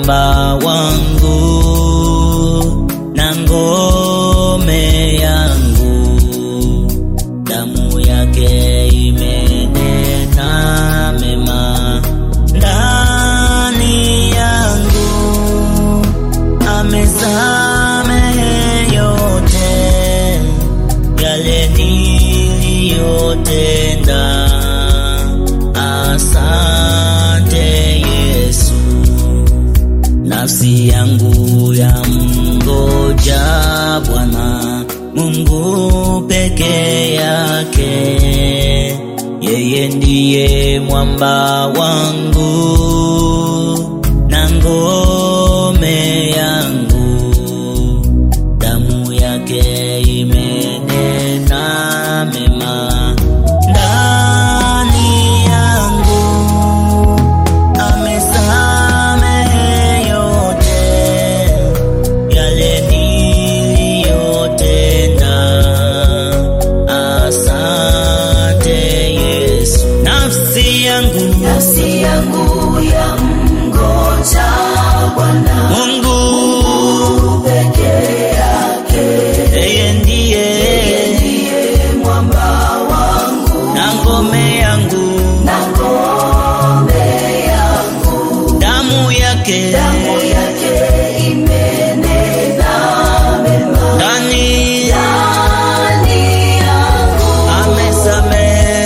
mwamba wangu na ngome yangu, damu yake imenena mema ndani yangu, amesamehe yote yale niliyotenda. Asante Yesu, nafsi yangu ya mngoja Bwana Mungu peke yake. Yeye ndiye mwamba wangu na ngome yangu, damu yake imenena mema ndani yangu, amesamehe yote yale niliyotenda. Asante Yesu, nafsi yangu ya mngoja Bwana Mungu peke yake. Yeye ndiye mwamba wangu na ngome yangu, damu yake imenena mema ndani yangu, amesamehe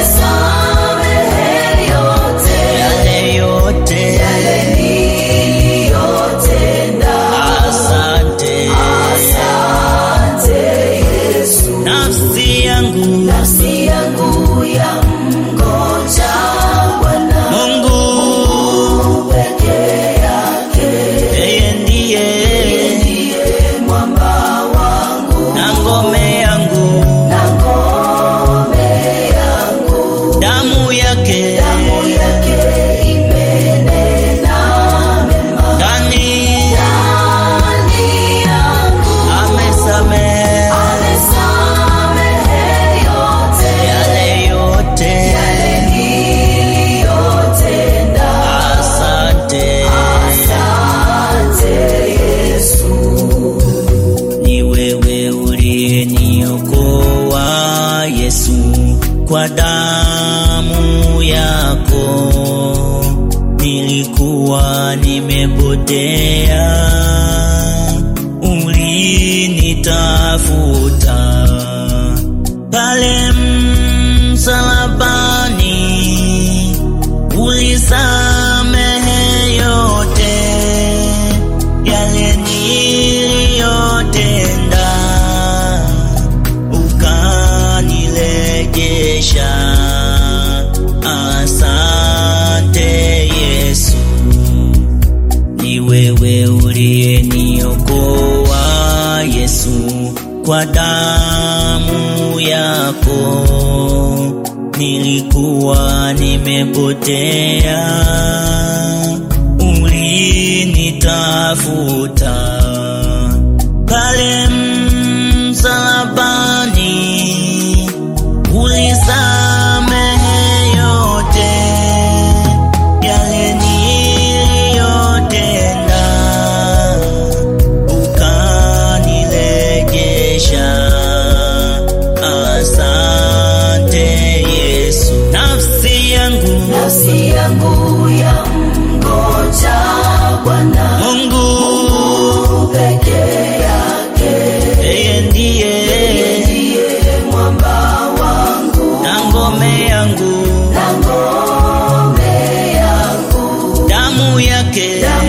yote yale niliyotenda. Asante Yesu, nafsi yangu ya mngoja Bwana Mungu peke yake. Yeye ndiye mwamba wangu na ngome yangu, damu yake imenena mema ndani yangu, amesamehe yote yale niliyotenda. Asante Yesu, ni wewe uliyeniokoa Yesu, kwa damu yako nilikuwa nimepotea, ulinitafuta pale msalabani, ulisamehe yote yale niliyotenda, ukanirejesha. Asante Yesu, ni wewe uliyeniokoa Yesu, kwa damu yako nilikuwa nimepotea, ulinitafuta pale msalabani, ulisamehe yote yale niliyotenda, ukanirejesha. Asante Yesu, nafsi yangu ya mngoja Bwana Mungu peke yake. Yeye ndiye mwamba wangu na ngome yangu, damu yake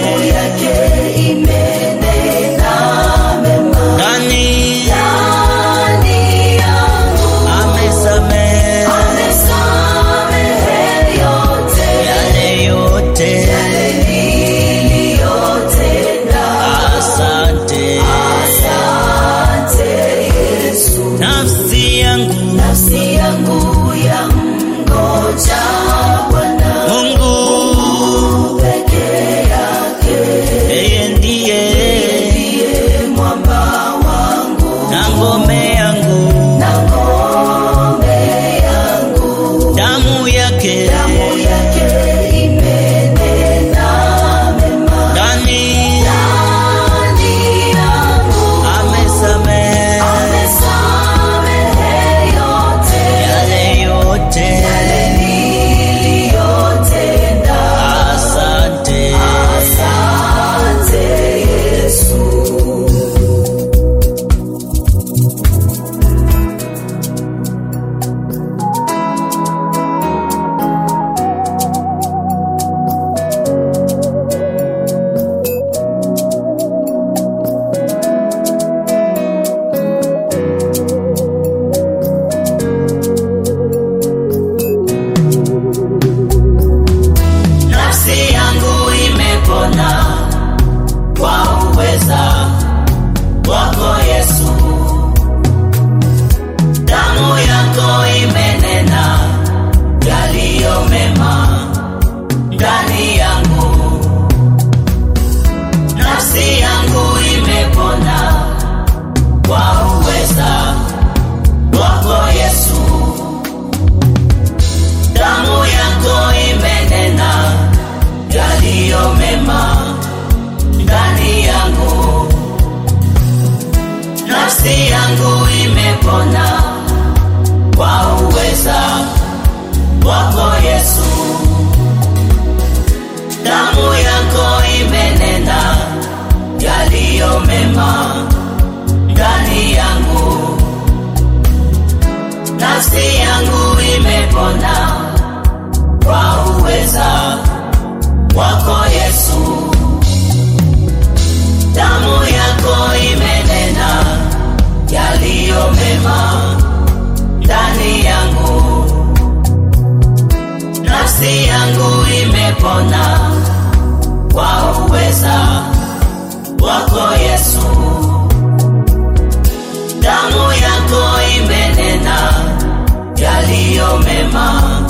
imenena mema ndani yangu, amesamehe yote yale niliyotenda. Asante Yesu, nafsi yangu ya mngoja imepona kwa uweza wako Yesu. Damu yako imenena yaliyo mema ndani yangu. Nafsi yangu imepona kwa uweza wako Yesu. Damu yako imenena yaliyo mema